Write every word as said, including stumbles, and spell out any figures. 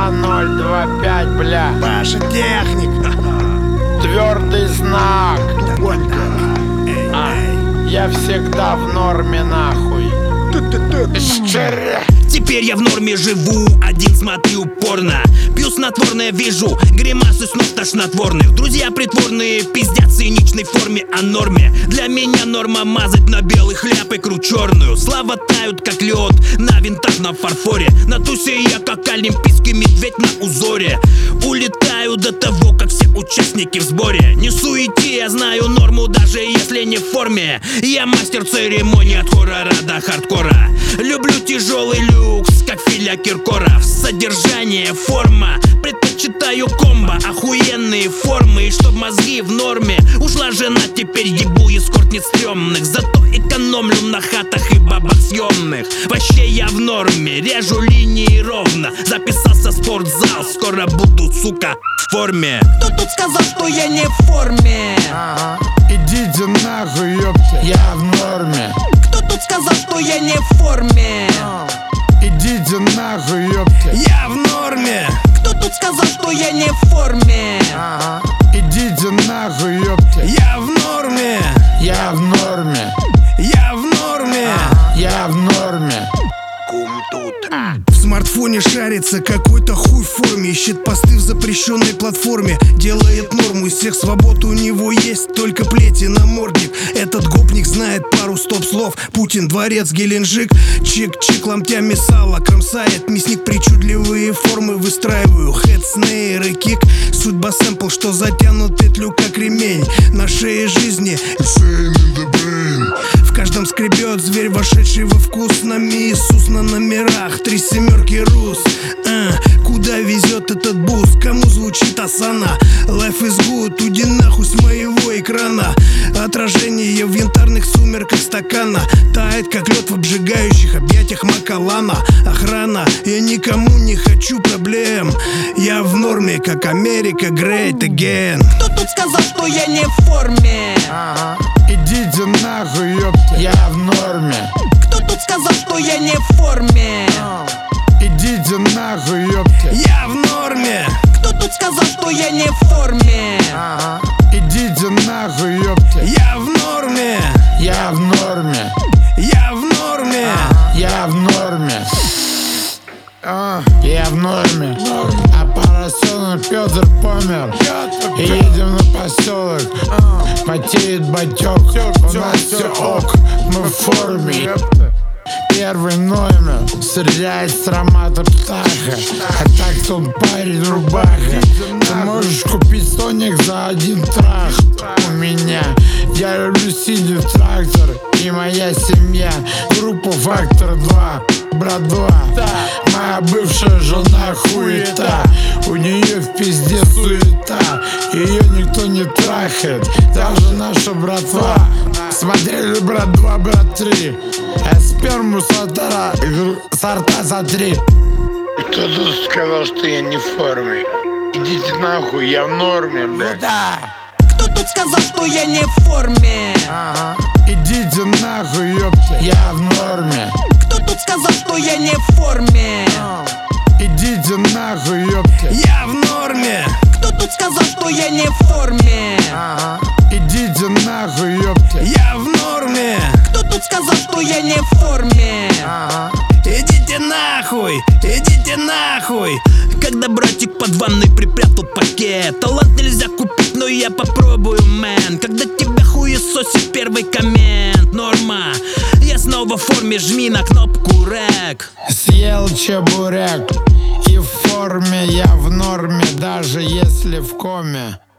два ноль два пять, бля. Паша техник. Твердый знак. Тупонько. А, я всегда в норме, нахуй. Теперь я в норме живу, один смотрю порно. Пью снотворное, вижу гримасы снов тошнотворных. Друзья притворные пиздят в циничной форме о норме. Для меня норма мазать на белый хляб икру черную. Слава тают как лед на винтажном фарфоре. На тусе я как олимпийский медведь на узоре. Улетаю до того, как все участники в сборе. Не суети, я знаю норму, даже если не в форме. Я мастер церемонии от хоррора до хардкора. Люблю тяжелый люкс, как Филя Киркоров. Содержание, форма, предпочитаю комбо. Охуенные формы, и чтоб мозги в норме. Ушла жена, теперь ебу эскорт не стрёмных. Зато экономлю на хатах и бабах съемных. Вообще я в норме, режу линии ровно. Записался в спортзал, скоро буду, сука, в форме. Кто тут сказал, что я не в форме? Ага. Идите нахуй, ёпта, я в норме. Кто тут сказал, что я не в форме? Идите нахуй, ёпта, я в норме. Кто тут сказал, что я не в форме? Ага. Идите нахуй, ёпта, я в норме. Я в норме. Я в норме. Ага. Я в норме. В смартфоне шарится какой-то хуй в форме. Ищет посты в запрещенной платформе. Делает норму, из всех свобод у него есть только плети намордник. Этот гопник знает пару стоп-слов. Путин, дворец, Геленджик. Чик-чик, ломтями сала кромсает. Мясник, причудливые формы выстраиваю. Хэт, снейр и кик. Судьба сэмпл, что затянут петлю как ремень. На шее жизни в каждом скребет зверь, вошедший во вкус. Нами Иисус на номерах, три семерки рус. а, Куда везет этот буст? Кому звучит осана? Life is good, уйди нахуй с моего экрана. Отражение в янтарных сумерках стакана. Тает как лед в обжигающих объятиях Макалана. Охрана, я никому не хочу проблем. Я в норме, как Америка, great again. Кто тут сказал, что я не в форме? Ага. Идите нахуй, ёпта, я в норме. Кто тут сказал, что я не в форме? Идите нахуй, ёпта, я в норме. Кто тут сказал, что я не в форме? Ага. Идите нахуй, ёпта, я в норме. Я в норме. Я в норме. Ага. Я в норме. А, я в норме. А поросенок Петр помер. И едем на поселок. Потеет батек. У нас все ок. Мы в форме. Первый номер стреляет с аромата птаха. А так он парень рубаха. Ты можешь купить тоник за один трах у меня. Я люблю синий трактор и моя семья. Группа Фактор два, братва. Моя бывшая жена хуета. У нее в пизде суета. Ее никто не трахает, даже наша братва. Смотрели брат два, брат три. А сперму сортара, сорта за три. Кто тут сказал, что я не в форме? Идите нахуй, я в норме, блядь. Да. Кто тут сказал, что я не в форме? Ага. Идите нахуй, ёпта, я в норме. Кто тут сказал, что я не в форме? Идите нахуй, ёпта, я в норме. Кто тут сказал, что я не в форме? Ага. Идите нахуй, ёпта, я в норме. Кто тут сказал, что я не в форме? Ага. Идите нахуй, идите нахуй. Когда братик под ванной припрятал пакет. Талант нельзя купить, но я попробую, мэн. Когда тебя хуесосит первый коммент. Норма, я снова в форме, жми на кнопку рэк. Съел чебурек и в форме, я в норме, даже если в коме.